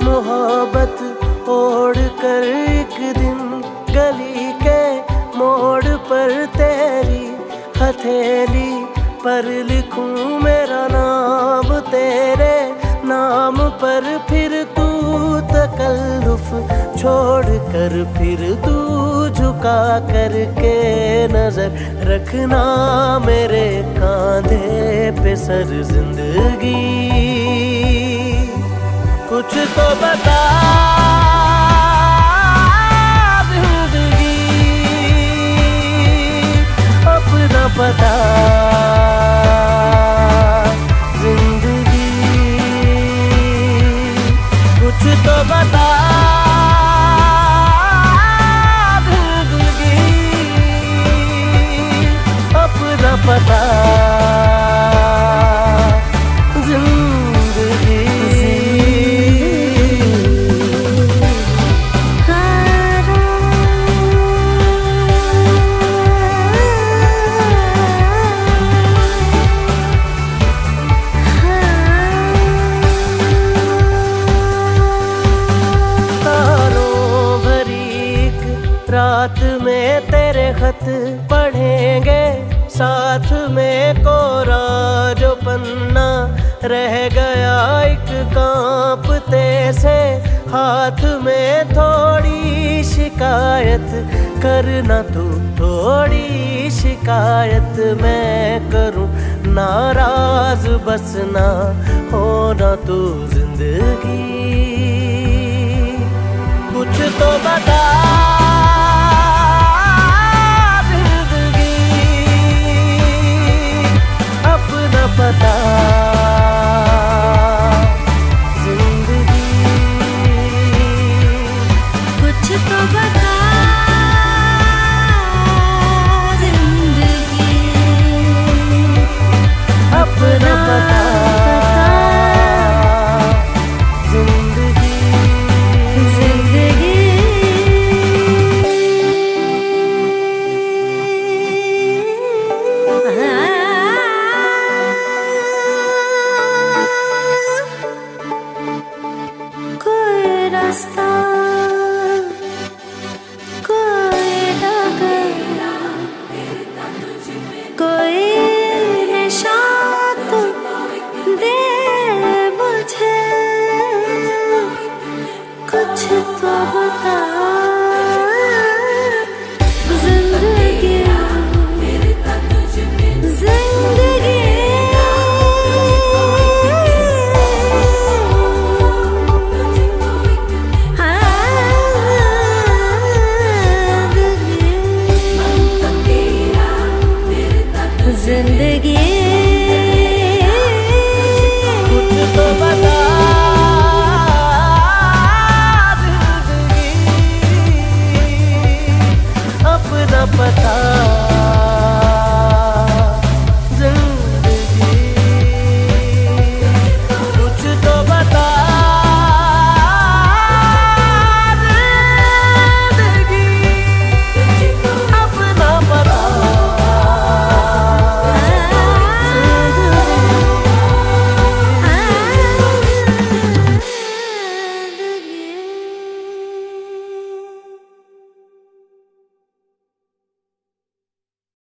मोहब्बत ओढ़ कर एक दिन गली के मोड़ पर तेरी हथेली पर लिखूं मेरा नाम, तेरे नाम पर फिर तू तकल्लुफ छोड़ कर फिर तू झुका करके नजर रखना मेरे कांधे पे सर जिंदगी। कुछ तो बता जिंदगी, अपना पता जिंदगी। कुछ तो बता जिंदगी, अपना पता जिंदगी। रात में तेरे खत पढ़ेंगे साथ में, कोरा जो पन्ना रह गया एक कांपते से हाथ में। थोड़ी शिकायत करना तू, थोड़ी शिकायत मैं करूं, नाराज बस ना होना तू जिंदगी। कुछ तो बता पता